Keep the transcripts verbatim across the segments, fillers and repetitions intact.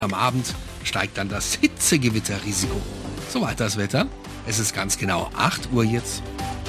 Am Abend steigt dann das Hitzegewitterrisiko. Soweit das Wetter. Es ist ganz genau acht Uhr jetzt.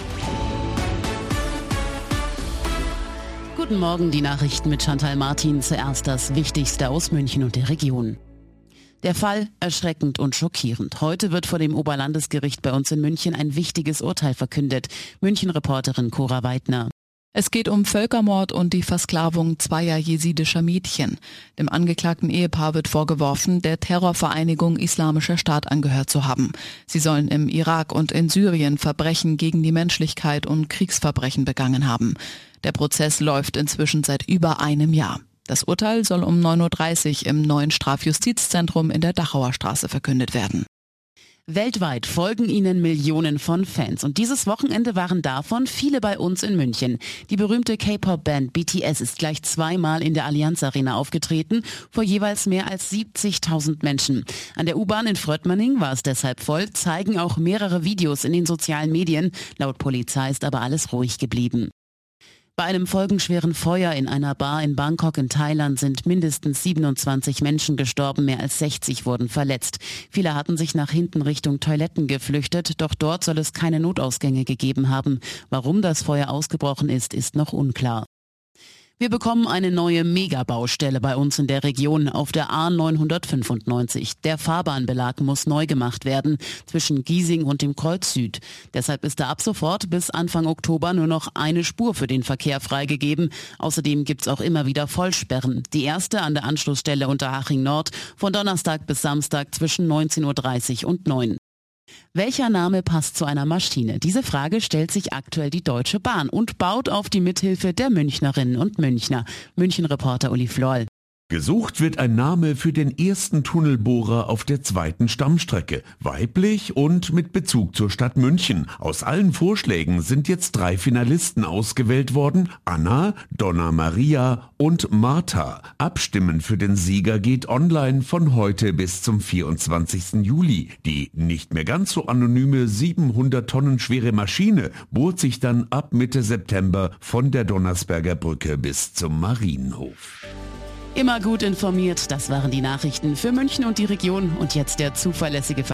Guten Morgen, die Nachrichten mit Chantal Martin. Zuerst das Wichtigste aus München und der Region. Der Fall erschreckend und schockierend. Heute wird vor dem Oberlandesgericht bei uns in München ein wichtiges Urteil verkündet. München-Reporterin Cora Weidner. Es geht um Völkermord und die Versklavung zweier jesidischer Mädchen. Dem angeklagten Ehepaar wird vorgeworfen, der Terrorvereinigung Islamischer Staat angehört zu haben. Sie sollen im Irak und in Syrien Verbrechen gegen die Menschlichkeit und Kriegsverbrechen begangen haben. Der Prozess läuft inzwischen seit über einem Jahr. Das Urteil soll um neun Uhr dreißig im neuen Strafjustizzentrum in der Dachauer Straße verkündet werden. Weltweit folgen ihnen Millionen von Fans und dieses Wochenende waren davon viele bei uns in München. Die berühmte K-Pop-Band B T S ist gleich zweimal in der Allianz Arena aufgetreten, vor jeweils mehr als siebzigtausend Menschen. An der U-Bahn in Fröttmanning war es deshalb voll, zeigen auch mehrere Videos in den sozialen Medien. Laut Polizei ist aber alles ruhig geblieben. Bei einem folgenschweren Feuer in einer Bar in Bangkok in Thailand sind mindestens siebenundzwanzig Menschen gestorben, mehr als sechzig wurden verletzt. Viele hatten sich nach hinten Richtung Toiletten geflüchtet, doch dort soll es keine Notausgänge gegeben haben. Warum das Feuer ausgebrochen ist, ist noch unklar. Wir bekommen eine neue Megabaustelle bei uns in der Region auf der A neunhundertfünfundneunzig. Der Fahrbahnbelag muss neu gemacht werden zwischen Giesing und dem Kreuz Süd. Deshalb ist da ab sofort bis Anfang Oktober nur noch eine Spur für den Verkehr freigegeben. Außerdem gibt's auch immer wieder Vollsperren. Die erste an der Anschlussstelle Unterhaching Nord von Donnerstag bis Samstag zwischen neunzehn Uhr dreißig und neun. Welcher Name passt zu einer Maschine? Diese Frage stellt sich aktuell die Deutsche Bahn und baut auf die Mithilfe der Münchnerinnen und Münchner. München-Reporter Uli Florl. Gesucht wird ein Name für den ersten Tunnelbohrer auf der zweiten Stammstrecke. Weiblich und mit Bezug zur Stadt München. Aus allen Vorschlägen sind jetzt drei Finalisten ausgewählt worden. Anna, Donna Maria und Martha. Abstimmen für den Sieger geht online von heute bis zum vierundzwanzigsten Juli. Die nicht mehr ganz so anonyme siebenhundert Tonnen schwere Maschine bohrt sich dann ab Mitte September von der Donnersberger Brücke bis zum Marienhof. Immer gut informiert, das waren die Nachrichten für München und die Region und jetzt der zuverlässige